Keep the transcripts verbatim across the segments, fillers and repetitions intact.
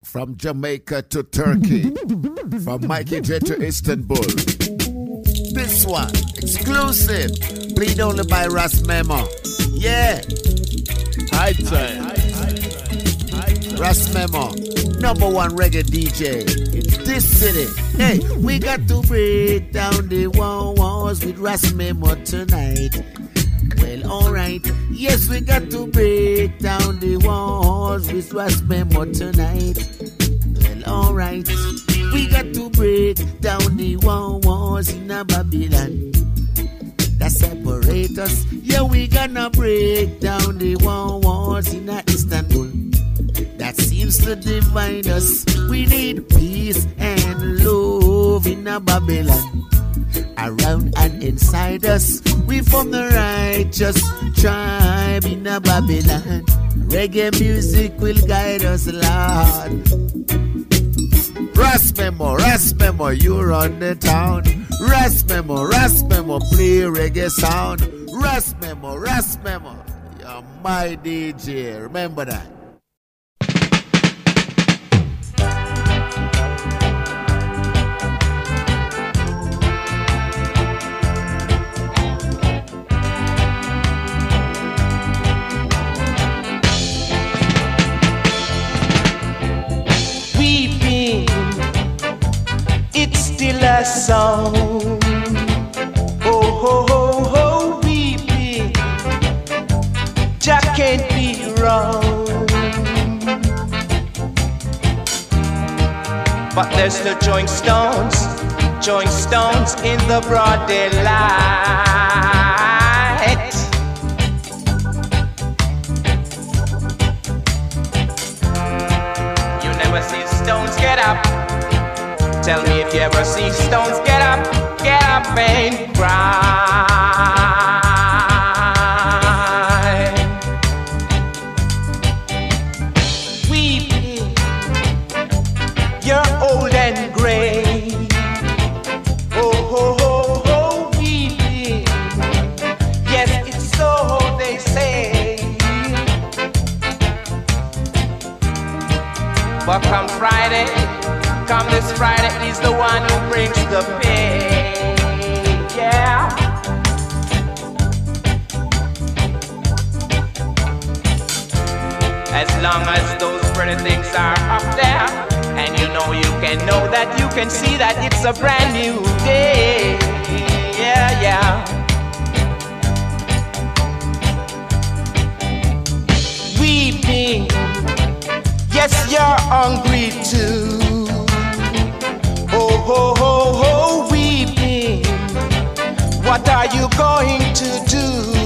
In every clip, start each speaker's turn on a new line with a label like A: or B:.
A: From Jamaica to Turkey. From Mikey J to Istanbul. This one, exclusive. Played only by Ras Memo. Yeah.
B: High time.
A: Ras Memo. Number one reggae D J in this city. Hey, we got to break down the walls with Ras Memo tonight. Well, alright. Yes, we got to break down the walls with Ras Memo tonight. Well, alright. We got to break down the walls in a Babylon that separate us. Yeah, we gonna break down the walls in a Istanbul that seems to divide us. We need peace and love in a Babylon around and inside us. We from the righteous tribe in a Babylon. Reggae music will guide us, Lord. Ras Memo, Ras Memo, you run the town. Ras Memo, Ras Memo, play reggae sound. Ras Memo, Ras Memo, you're my D J, remember that.
C: A song, oh ho ho ho, weeping, Jack can't be wrong. But there's no joint stones, joint stones in the broad daylight. You never see stones get up. Tell me if you ever see stones get up, get up and cry. Weeping, you're old and gray. Oh, ho, ho, ho, weeping. Yes, it's so they say. But come Friday, come this Friday, he's the one who brings the pain, yeah. As long as those pretty things are up there, and you know you can know that you can see that it's a brand new day, yeah, yeah. Weeping, yes, you're hungry too. Oh, ho, ho, ho, weeping, what are you going to do?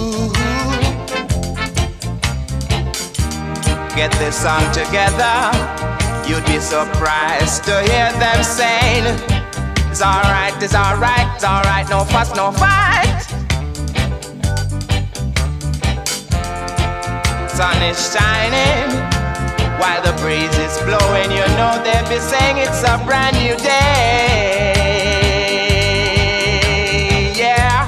C: Get this song together, you'd be surprised to hear them saying, it's alright, it's alright, it's alright, no fuss, no fight. Sun is shining while the breeze is blowing, you know they'll be saying it's a brand new day, yeah.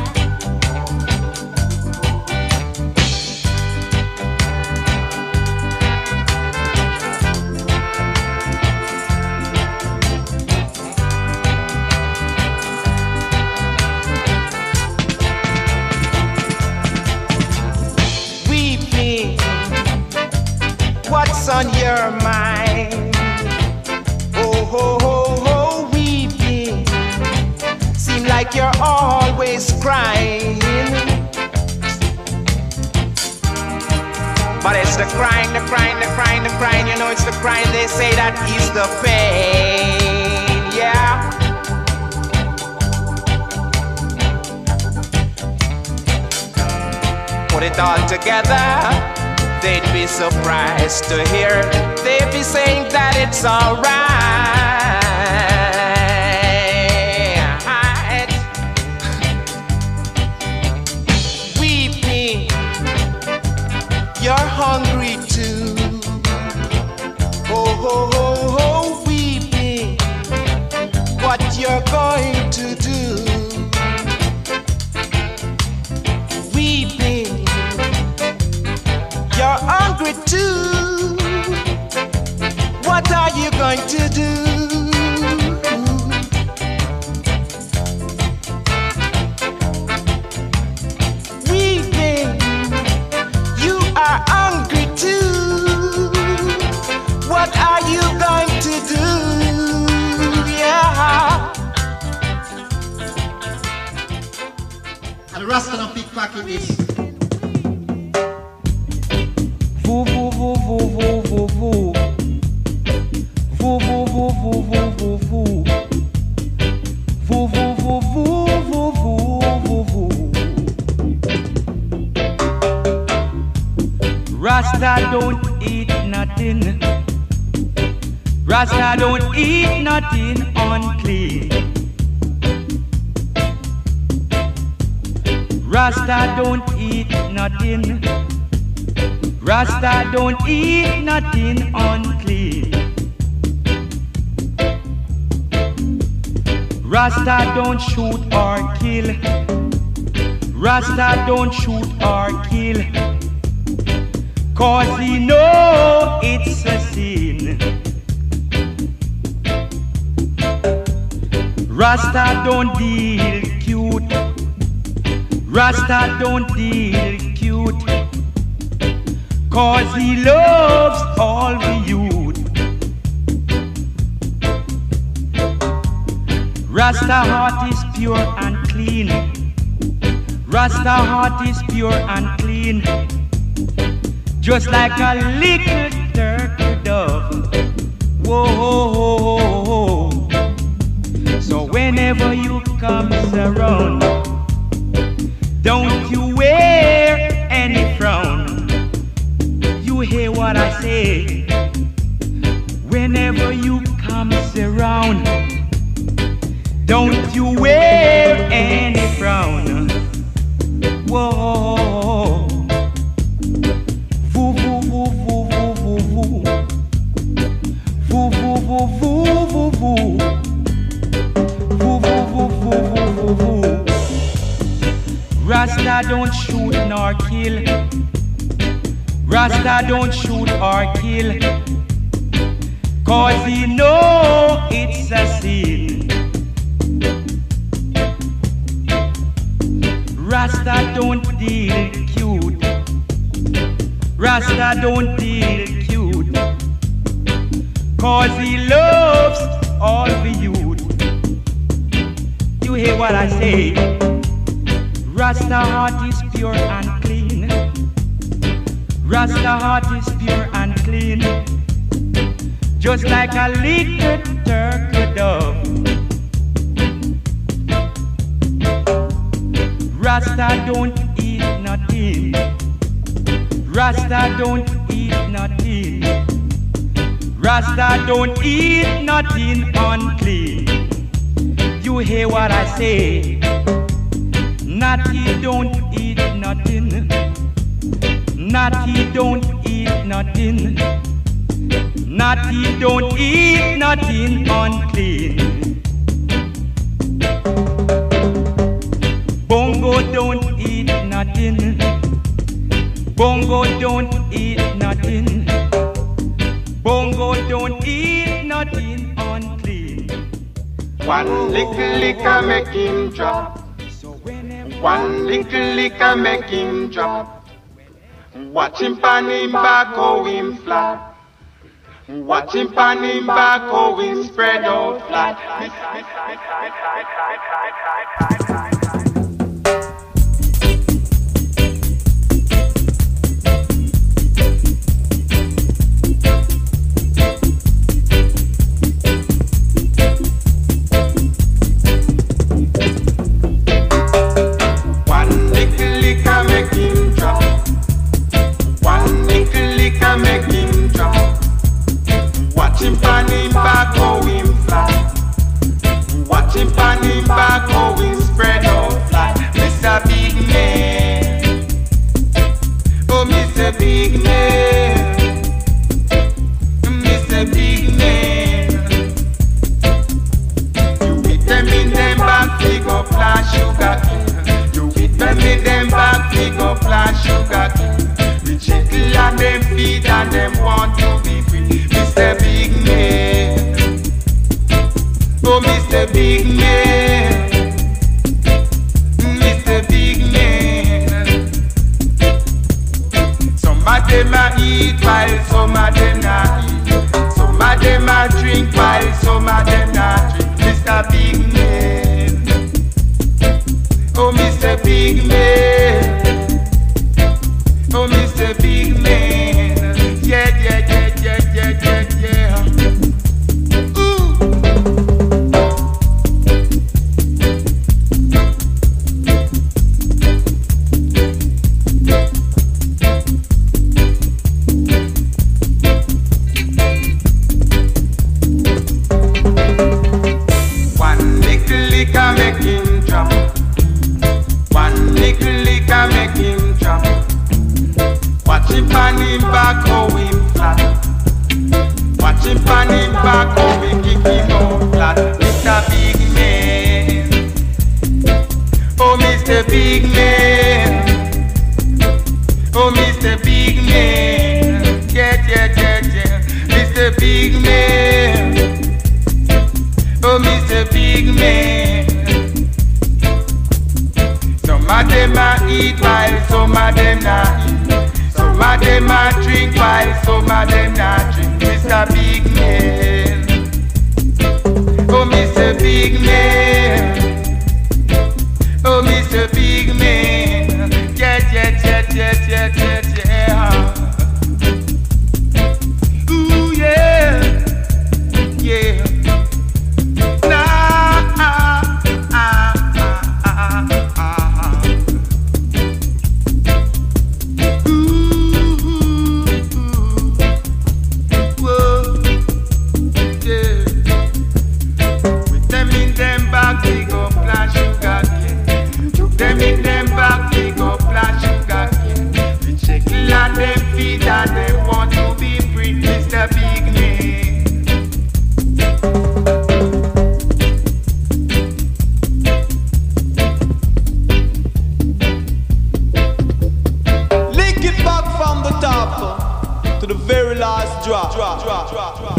C: Weeping, what's on your mind? Oh, ho, ho, ho, weeping. Seem like you're always crying. But it's the crying, the crying, the crying, the crying. You know it's the crying, they say that is the pain, yeah. Put it all together, they'd be surprised to hear, they'd be saying that it's alright. Weeping, you're hungry too. Oh, ho, ho, ho, weeping, what you're going to do. Weeping, you're hungry too. What are you going going to do? Weeping, you are hungry too. What are you going to do? Yeah.
D: And Rasta no pickpocket this.
E: Voo voo voo voo voo voo voo. Voo voo voo voo voo voo voo. Voo voo voo voo voo voo voo voo. Rasta don't eat nothing. Rasta don't eat nothing unclean. Rasta don't eat nothing. Rasta don't eat nothing unclean. Rasta don't shoot or kill. Rasta don't shoot or kill. Cause he know it's a sin. Rasta don't deal cute. Rasta don't deal cute. Cause he loves all the youth. Rasta heart is pure and clean. Rasta heart is pure and clean. Just like a little turkey dove. Whoa. So whenever you come around, don't you wear any frown. You hear what I say? Whenever you come around, don't you wear any frown. Whoa. Voo voo voo voo voo voo. Voo voo voo voo voo voo. Voo voo voo voo voo voo. Rasta don't shoot nor kill. Rasta don't shoot or kill. Cause he know it's a sin. Rasta don't deal cute. Rasta don't deal cute. Cause he loves all the youth. You hear what I say? Rasta heart is pure and clean. Rasta heart is pure and clean. Just like a little turkey dove. Rasta don't eat nothing. Rasta don't eat nothing. Rasta don't eat nothing unclean. You hear what I say? Natty don't eat nothing. Natty don't eat nothing. Natty don't eat nothing unclean. Bongo don't eat nothing. Bongo don't eat nothing. Bongo don't eat nothing unclean.
C: One little liquor make him drop. One little liquor make him drop. Watch him pan him back, how him flat. Watch him pan him back, how him spread out flat. One little liquor make him drop. One little liquor make him drop. Watch him pan him back, how him flat. Watch him pan him back, how him spread out flat. Mister Big Man, oh Mister Big Man, Mister Big Man. You hit them in them back, pick up flash sugar cane. You hit them in them back, pick up flash sugar cane. The chicken and them feet and them want to be free. Mister Big Man, Big Man, Mister Big Man. Some of them a eat while some of them not eat. Some of them a drink while some of them not drink. Mister Big Man, oh Mister Big Man, oh Mister Big Man. Yeah, yeah, yeah, yeah, yeah, yeah, yeah. Make him drop. One little lick a make him drop. Watch him pan him back how him flat. Watch him pan him back how we kick him out flat. Mister Big Man, oh Mister Big Man, oh Mister Big Man, yeah yeah yeah yeah, Mister Big Man, oh Mister Big Man. Some of them a eat while some of them not eat. Some of them a drink while some of them not drink. Mister Big Man, oh Mister Big Man, oh Mister Big Man. Yeah, yeah, yeah, yeah, yeah, yeah, yeah. Ooh yeah, yeah. That they want to be free, Mister Big Man.
F: Link it back from the top to the very last drop. drop, drop, drop, drop.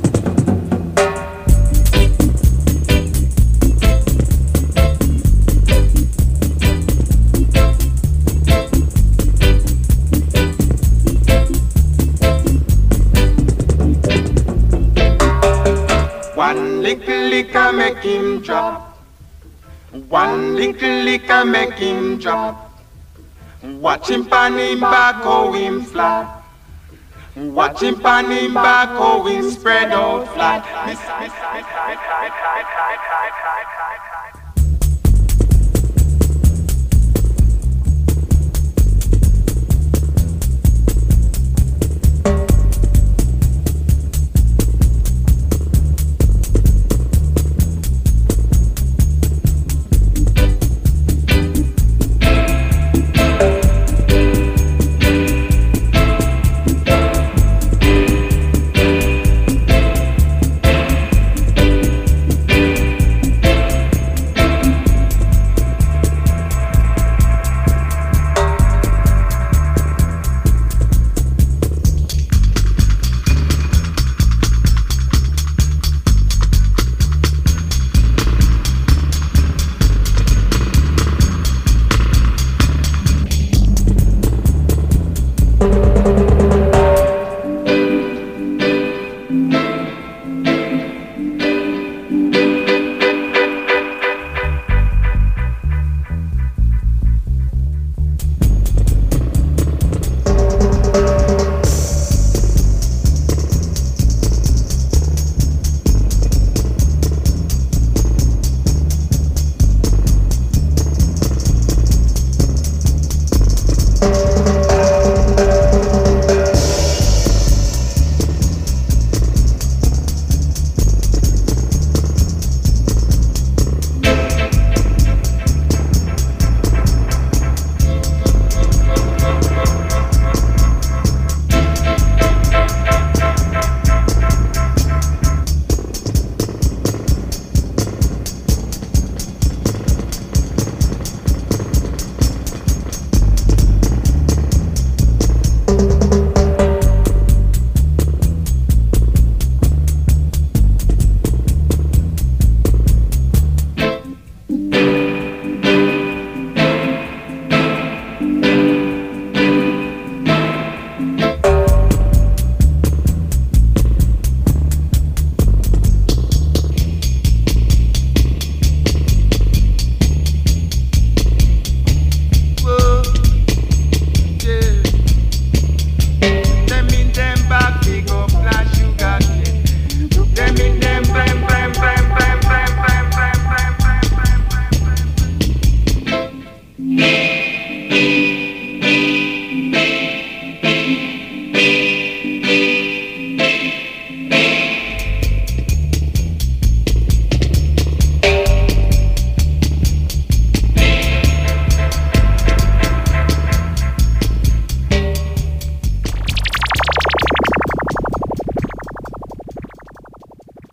C: One little lick a make him drop. One little lick a make him drop. Watch him pan him back how him flat. Watch him pan him back how him spread out flat. Miss, miss, miss,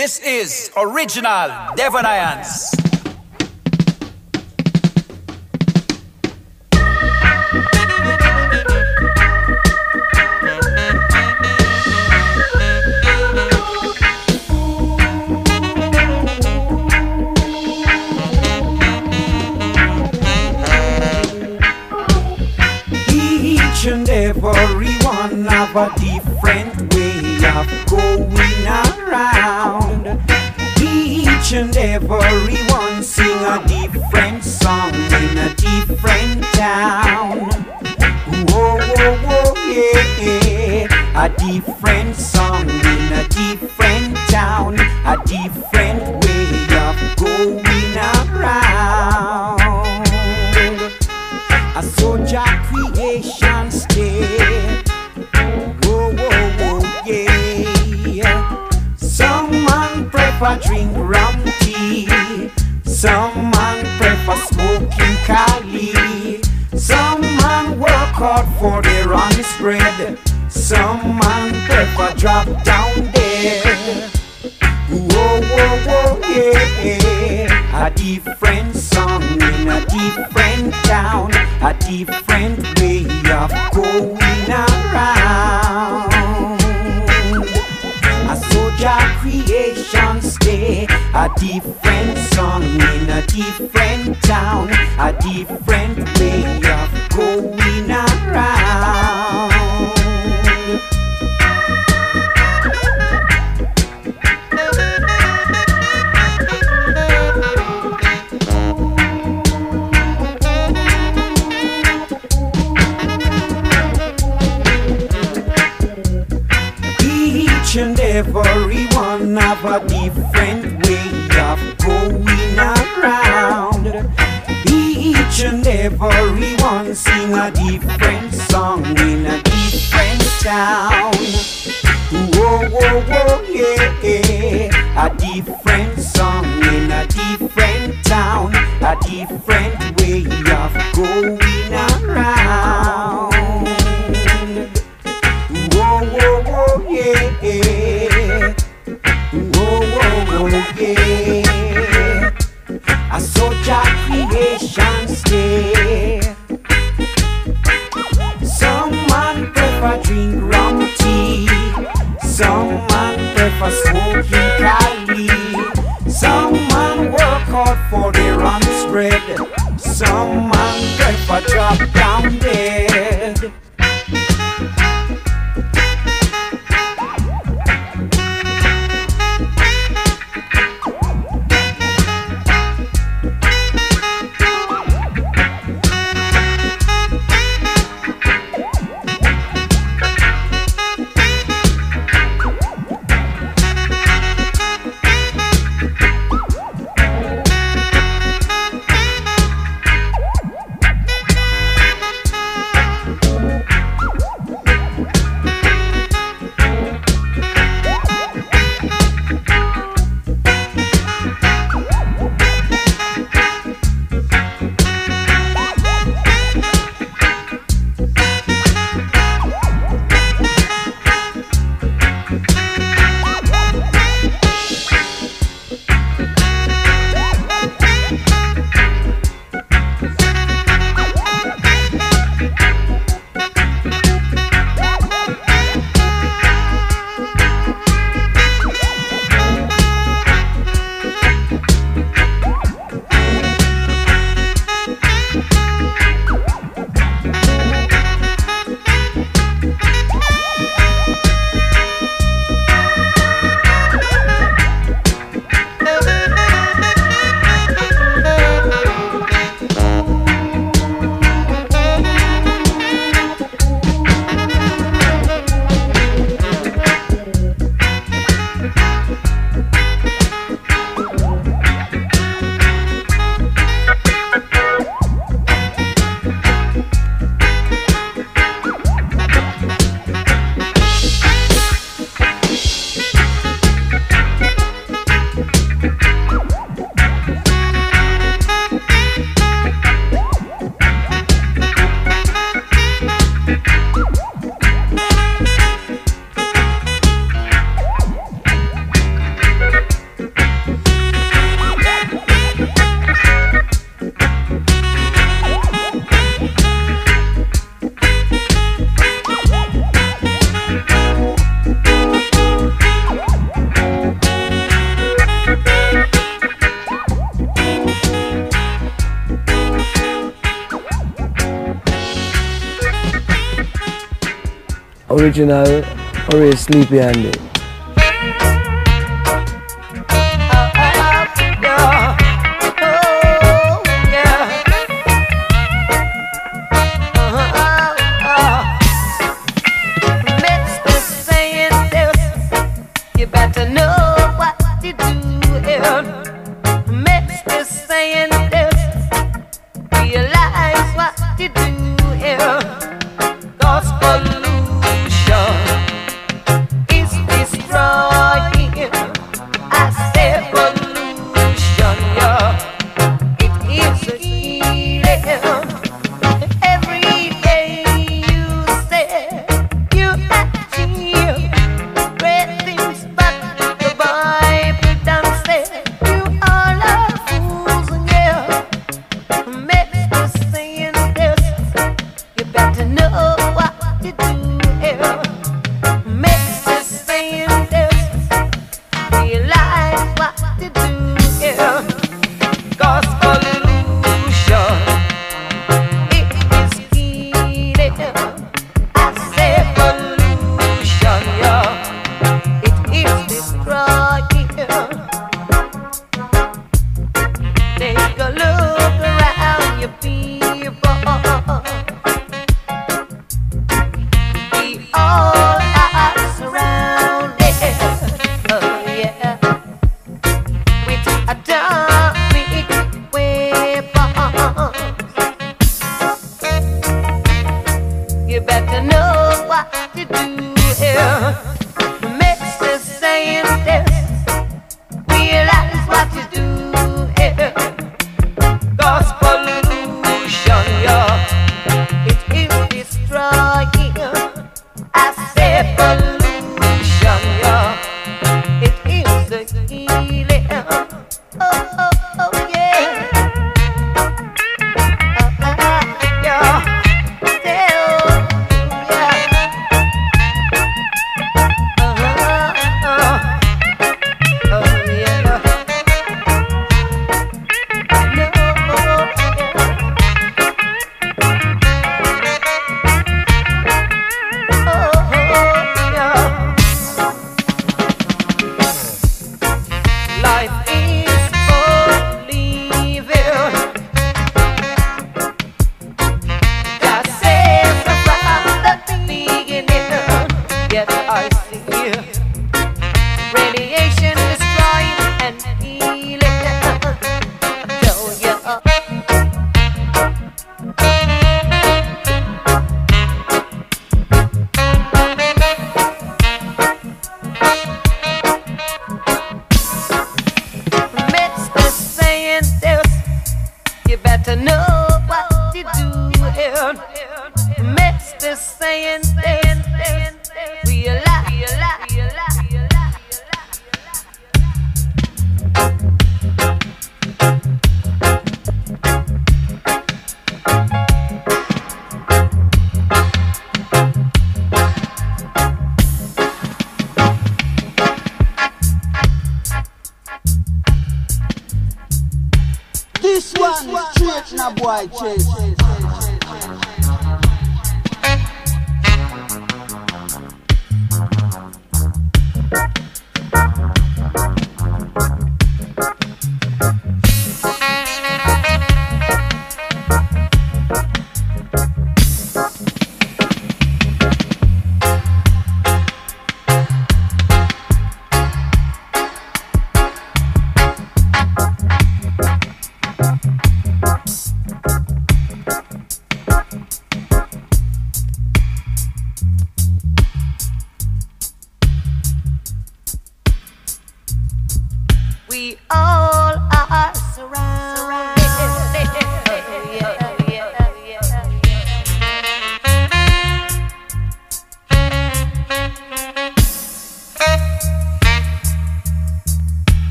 G: This is original Devonians.
H: Each and everyone have a different way of going around. Each and everyone sing a different song in a different town. Whoa, whoa, whoa, yeah, a different song in a different town, a different way of going around. A soldier creation state. Whoa, whoa, whoa, yeah. Some man prefer drink rum tea. Some man prefer smoking Cali. Some man work hard for their honest bread. Some man prefer drop down there. Whoa, whoa, whoa, yeah. A different song in a different town, a different way of going around. A soldier creation stay, a different song in a different town, a different way of going around. Each and everyone have a different way of going around. Each and everyone sing a different song in a different town. Whoa, whoa, whoa, yeah, a different song in a different town, a different way of going around. Whoa, whoa, whoa, yeah. Whoa, whoa, whoa, yeah. A soldier creation stay. Some man prefer drink rum tea. Some man prefer smoke
I: Original or Sleepy Andy.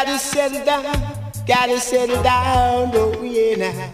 H: gotta settle down, gotta settle down, oh yeah now.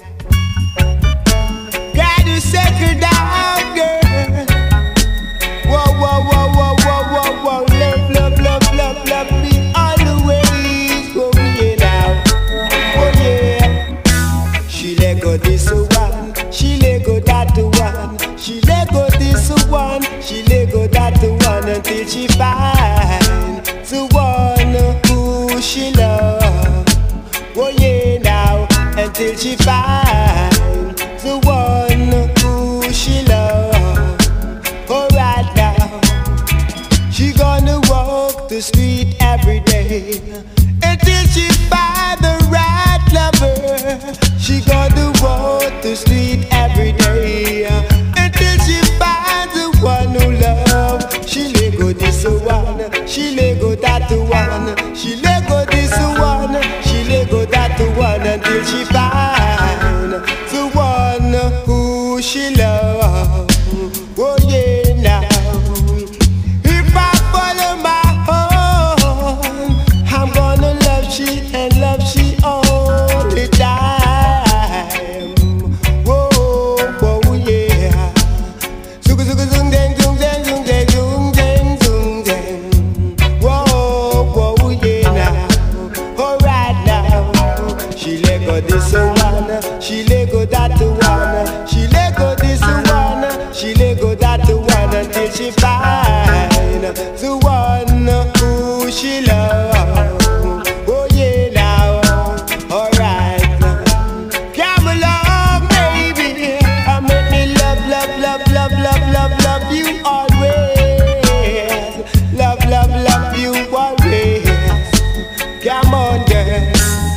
H: Gotta settle down, girl. Whoa, whoa, whoa, whoa, whoa, whoa, whoa. Love, love, love, love, love me always, oh yeah now. Oh yeah. She let go this one, she let go that one. She let go this one, she let go that one until she find the one who she love. Oh yeah now, until she find the one who she love. Alright now, she gonna walk the street every day until she find the right lover. She gonna walk the street every day until she find the one who love. She let go this one, she let go that one. She let go this one, she let go that one until she find the one who she love. Oh yeah now. If I follow my own, I'm gonna love she and love she all the time. Whoa, whoa yeah. Suga suga zung dang zung dang zung dang zung dang zung dang. Whoa, whoa yeah now. Alright now. She let go this one, she let go that one. She let go this one, she let go that one until she find the one who she love. Oh yeah now, alright now. Come along baby, I make me love, love, love, love, love, love, love you always. Love, love, love you always. Come on girl.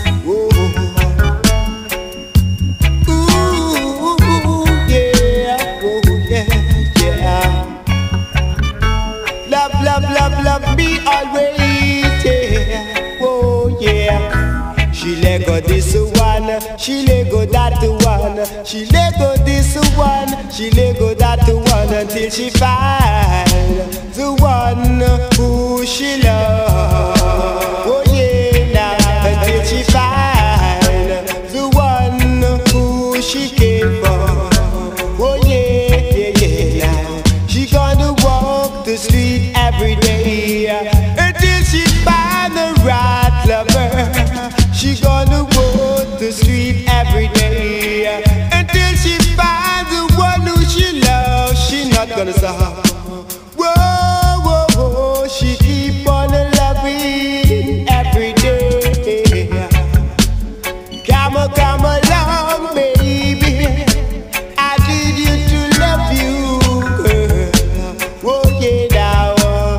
H: Love, love, love me always, yeah. Oh yeah. She let go this one, she let go that one. She let go this one, she let go that one until she find the one who she love. Oh yeah now, until she find the one who she came for. Oh yeah, yeah, yeah now. She gonna walk the street every day until she find the right lover. She gonna walk the street every day until she find the one who she loves. She not gonna stop. Whoa, whoa, whoa. She keep on loving every day. Come on, come along, baby. I need you to love you, girl. Oh yeah now.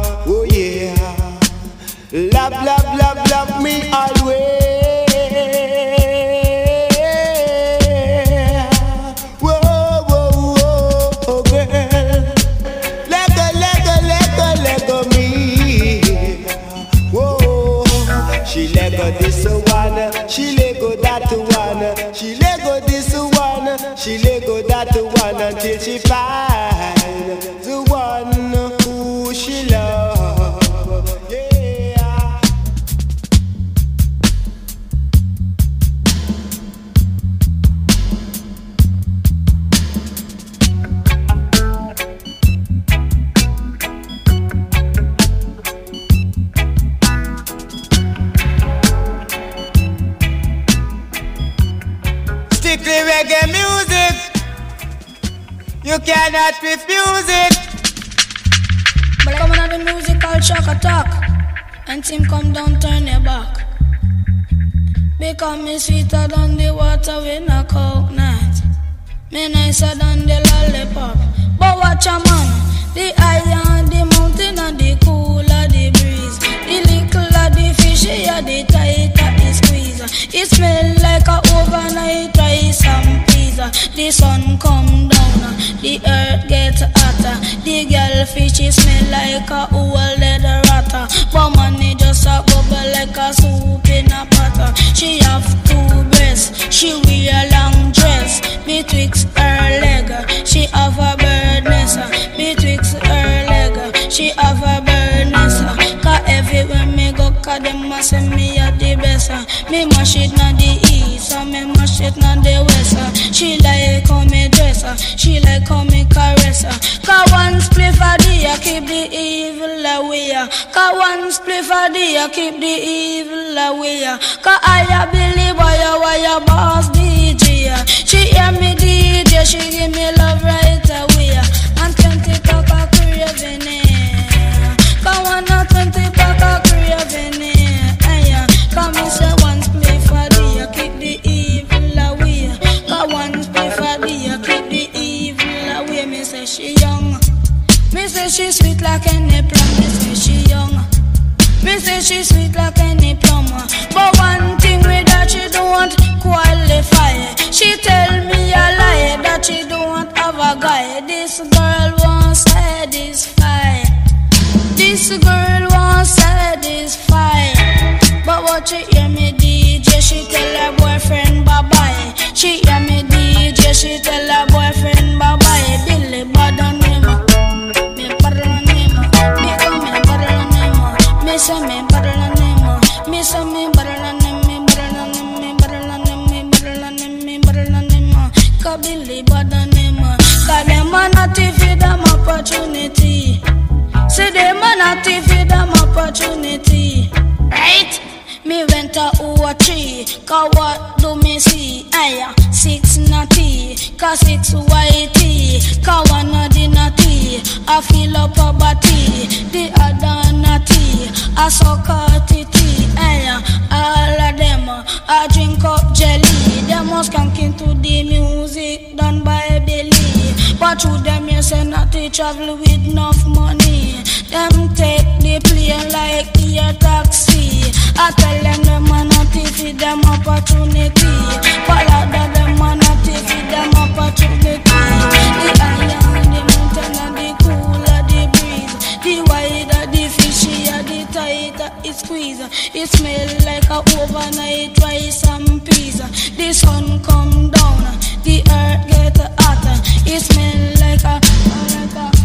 H: Love, love, love, love me always. Whoa, whoa, whoa, girl. Let go, let go, let go, let go me. Whoa, she let go this one, she let go that one. She let go this one, she let go that one until she find the one who she loves. Reggae music, you cannot refuse it.
J: But coming on the musical shock attack, and team come down, turn your back. Because me sweeter than the water with a coconut. Me nicer than the lollipop. But watch a man, the higher the mountain and the cooler the breeze. The little of the fishy and the tighter the squeeze. It smell like a overnight rice and peas. The sun come down, the earth get hotter. The girl fishy smell like a old leather ratter. But money just a bubble like a soup in a pot. She have two breasts, she wear a long dress. Betwixt her leg, she have a bird nest. Betwixt her leg, she have a bird nest. Cause everywhere me go, cause them must say me a the best. Uh. Me mash it na the east, and me mash it na the west. Uh. She like how me dress, uh. she like how me caress. Uh. Cause one spliff a day, uh, keep the evil away. Uh. Cause one spliff a day, uh, keep the evil away. Uh. Cause I a believe why you, why you boss D J. Uh. She hear me D J, she give me love right away. Uh. And twenty pack of craving it. Cause one or twenty pack of craving it. Aye, cause me say one spliff a day, keep the evil away. Cause one spliff a day, keep the evil away. Me say she young. Me say she sweet like any plum. Me say she young. Me say she sweet like any plum. But one thing with that she don't qualify. She tell me a lie that she don't have a guy. This girl won't satisfy. This girl won't satisfy. But what she hear me D J, she tell her boyfriend bye bye. She hear me D J, she tell her boyfriend bye bye. Billy bad on him, me bad on him, me come me bad on him, me say me bad on him, me say me bad on him, me bad on him, me bad on him, me bad on him, me bad on him. Cause Billy bad on him, cause them a not give them opportunity. Say them a not give them opportunity, right? Me went to over three, cause what do me see? Aye, six natty, cause six whitey, cause one of the natty, I fill up a body, the other natty, I suck a titty. Aye, all of them, I drink up jelly, them must skank into the music done by Billy. But through them you say natty travel with enough money. Them take the plane like the taxi. I tell them them a not feed them opportunity. Follow them a not feed them opportunity. The higher the mountain and the cooler the breeze. The wider the fishier the tighter it squeeze. It smell like a overnight rice and peas. The sun come down, the earth get hotter. It smell like a, like a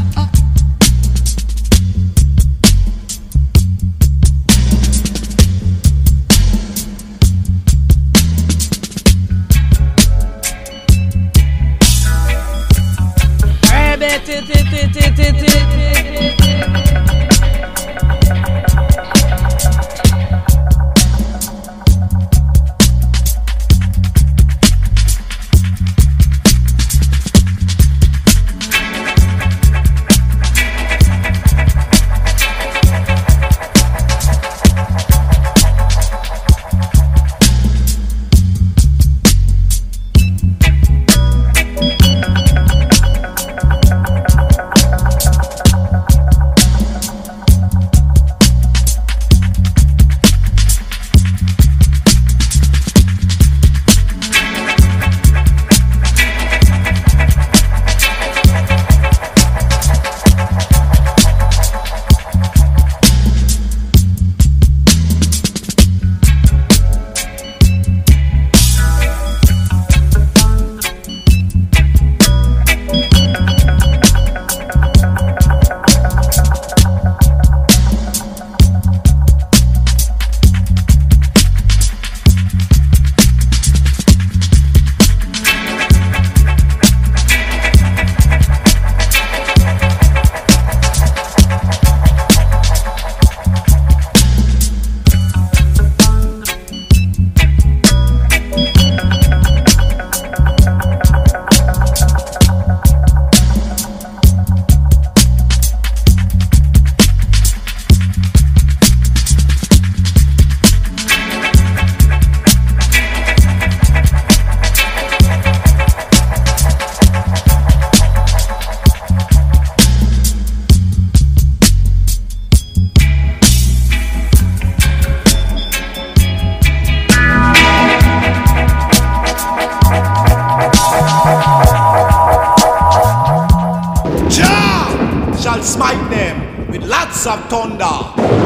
F: of thunder.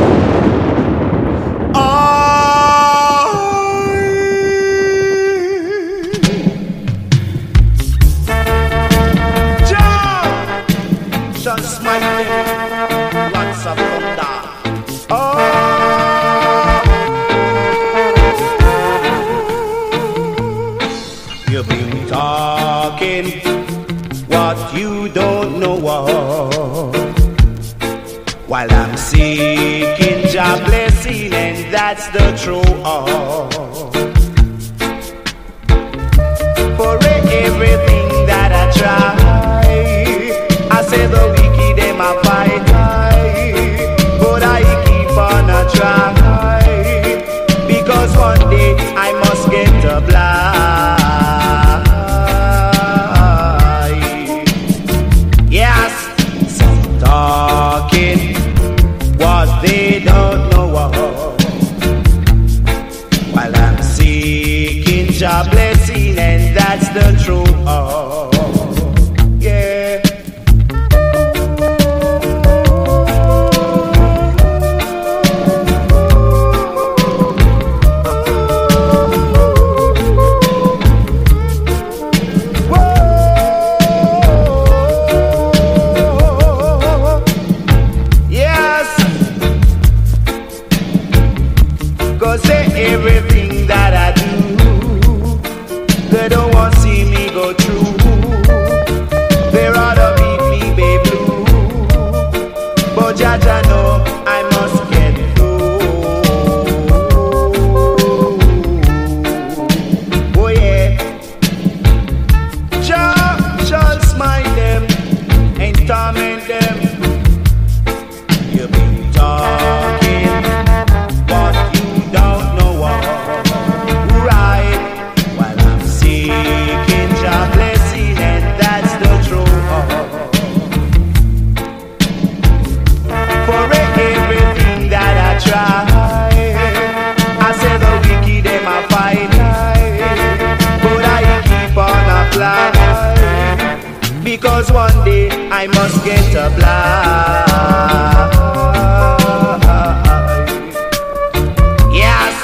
F: I Jah shall smite them, lots of thunder. I
H: don't know what. While I'm seeking Jah blessing, and that's the true art. For everything that I try, I say the wicked them a fight, but I keep on a try, because one day I must get a blind. Yes, some talking what they don't know what. While I'm seeking Jah blessing, and that's the true art. Yeah. Everything that I do, they don't want to see me go through. They rather beat me, baby, blue. But Jah Jah know I must get through. Oh yeah, Jah shall smite them and torment them. You've been talking, but you don't know what. Right, while I'm seeking Jah blessing, and that's the true heart. For everything that I try, I say the wicked them a fight, but I keep on a fly, because one day I must get a blind. Yes.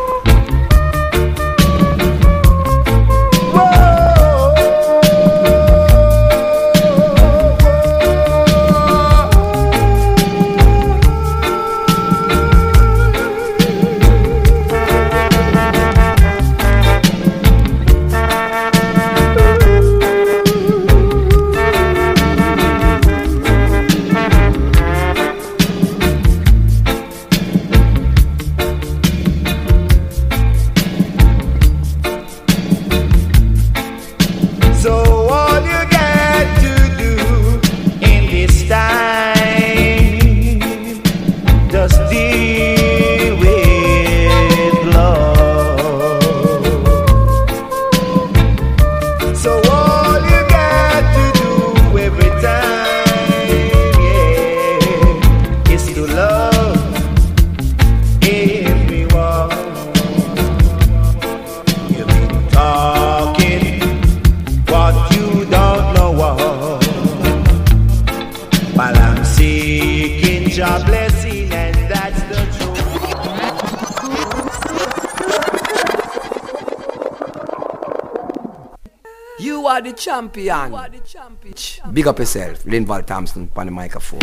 K: You are the champion. You are the champion. Big up yourself. Linval Thompson on the microphone.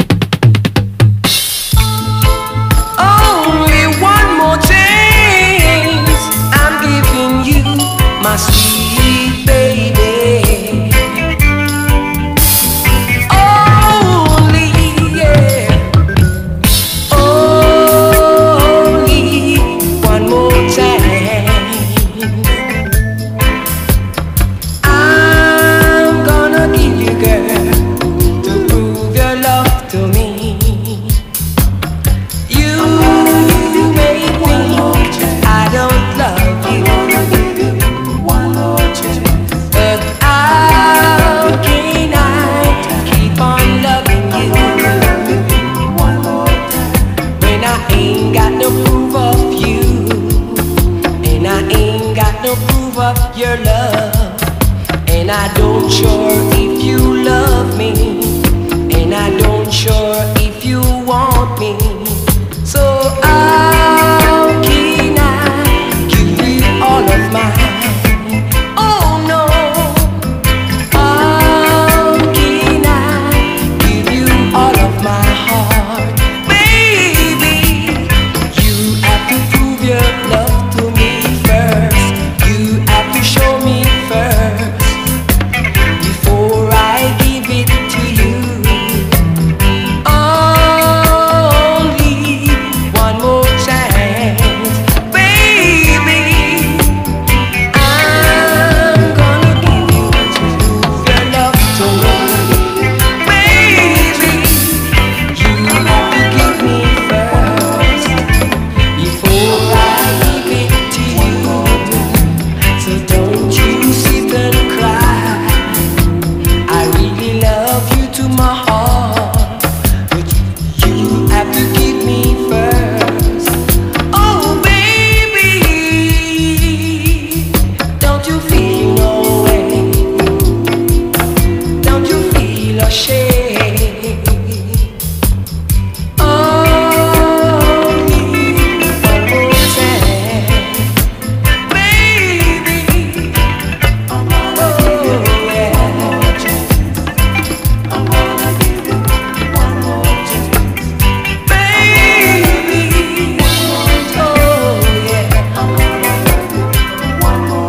L: Only one more chance I'm giving you, my sweet baby. Only, yeah. Only one more time. I'm gonna give you, girl, to prove your love to shame. Only one more time, baby. Oh yeah. I wanna give you one more chance, baby. Oh yeah. I wanna give you one more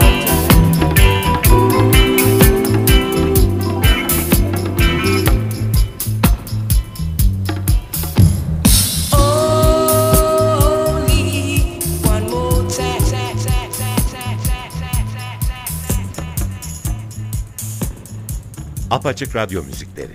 M: Apaçık Radyo müzikleri.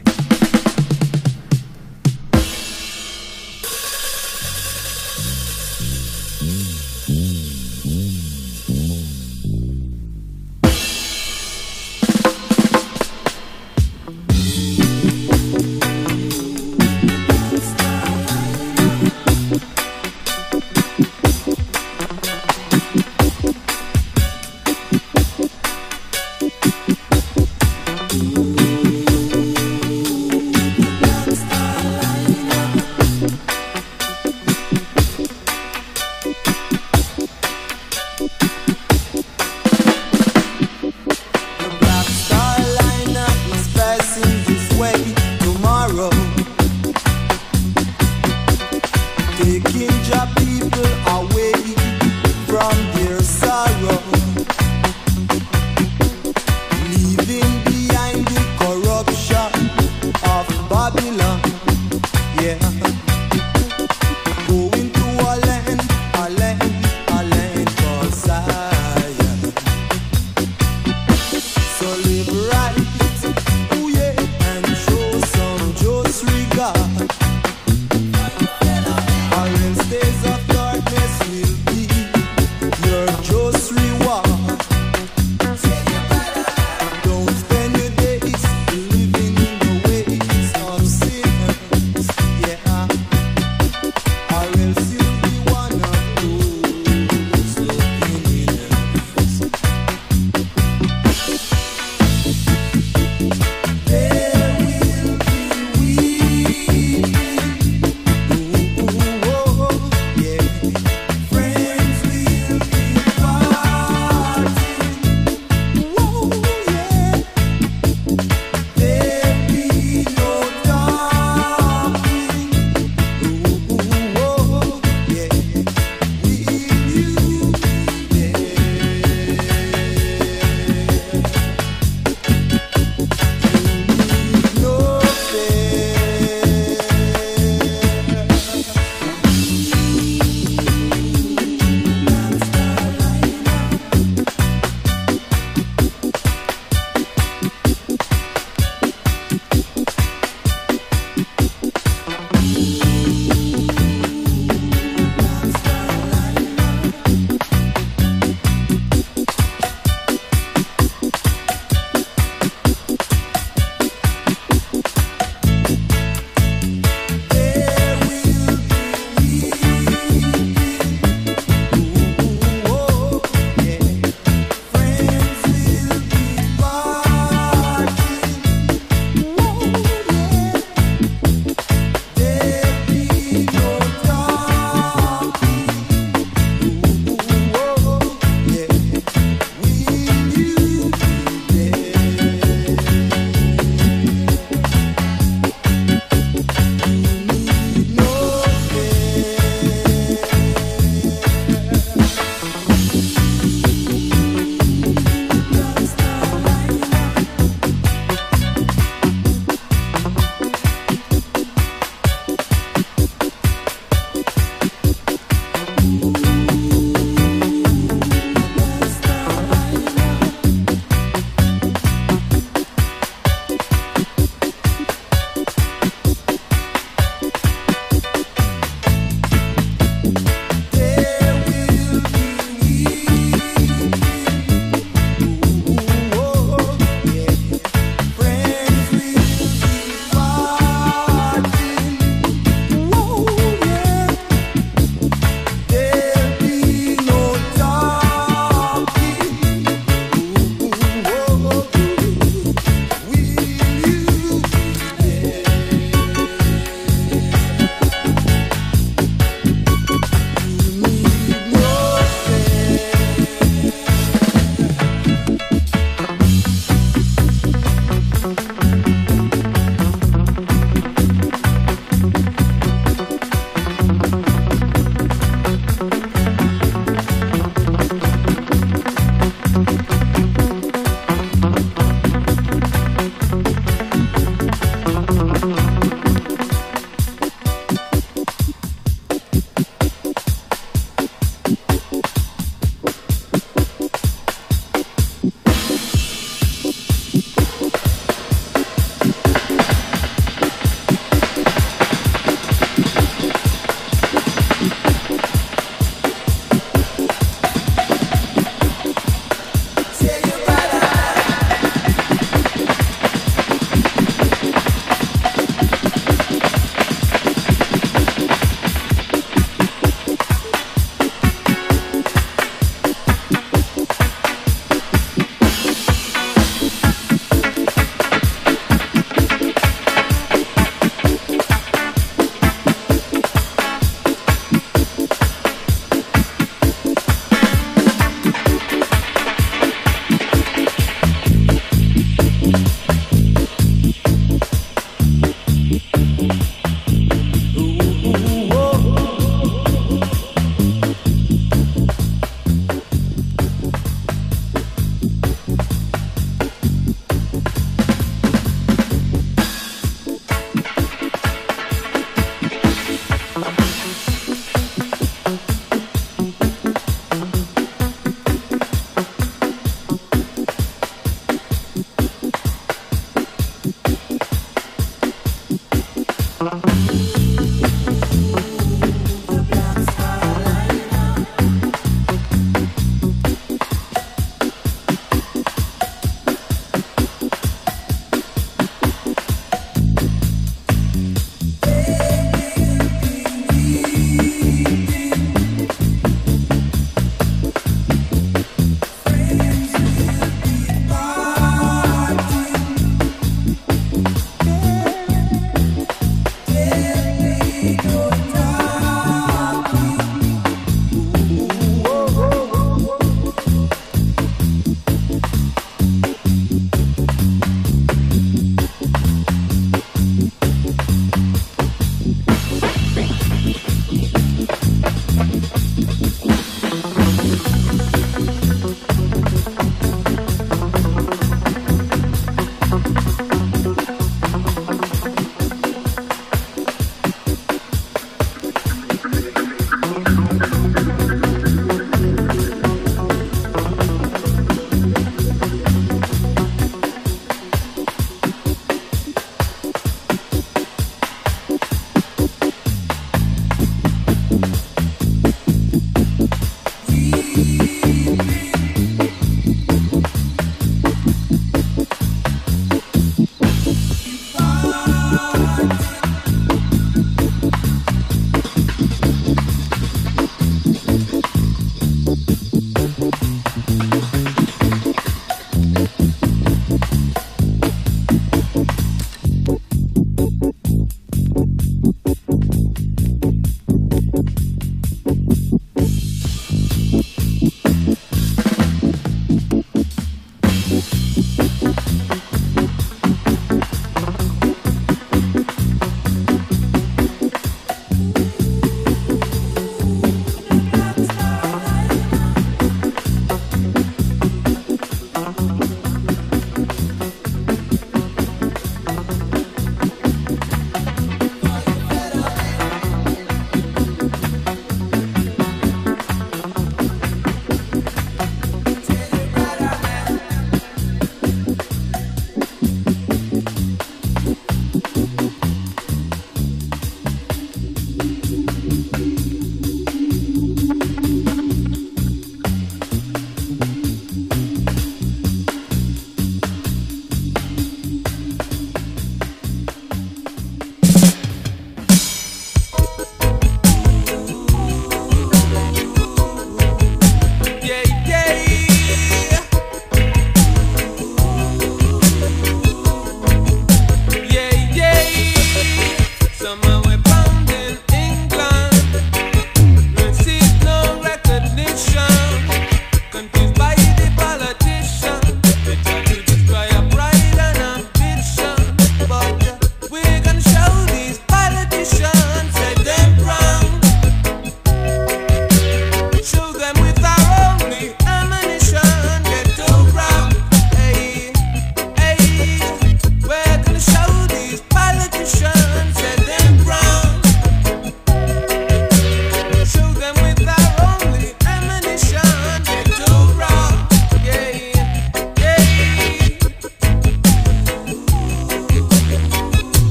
L: Yeah.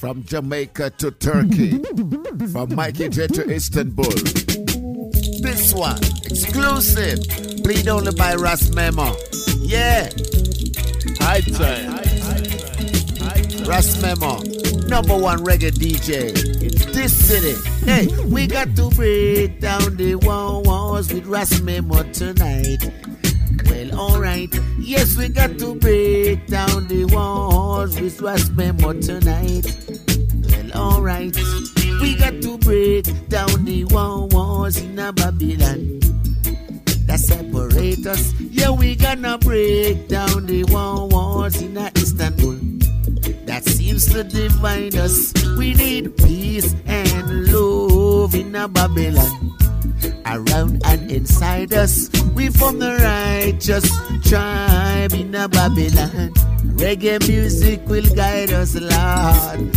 A: From Jamaica to Turkey, from Mikey J to Istanbul. This one, exclusive, played only by Ras Memo. Yeah.
B: High time.
A: Ras Memo, number one reggae D J in this city. Hey, we got to break down the walls with Ras Memo tonight. Well, alright, yes, we got to break down the walls with Ras Memo tonight. Well, alright, we got to break down the walls in a Babylon that separate us. Yeah, we gonna break down the walls in a Istanbul that seems to divide us. We need peace and love in a Babylon around and inside us. We from the righteous tribe in a Babylon. Reggae music will guide us, Lord.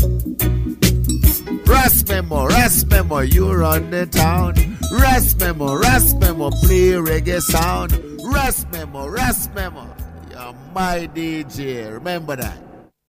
A: Ras Memo, Ras Memo, you run the town. Ras Memo, Ras Memo, play reggae sound. Ras Memo, Ras Memo, you're my D J, remember that.